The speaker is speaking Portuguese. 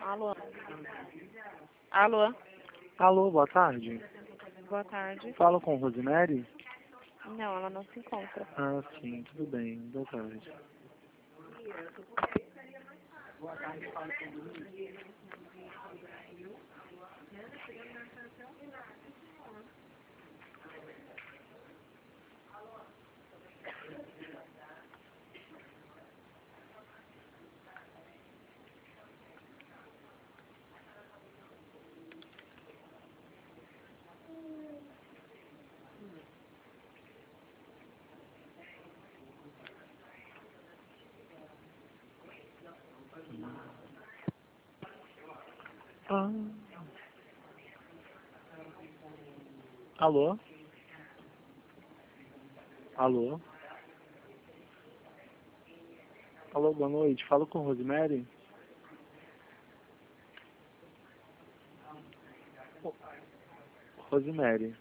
Alô? Alô? Alô, boa tarde. Boa tarde. Falo com Rosemary? Não, ela não se encontra. Ah, sim, tudo bem. Boa tarde. Ah. Alô? Alô? Alô, boa noite. Falo com Rosemary? Rosemary.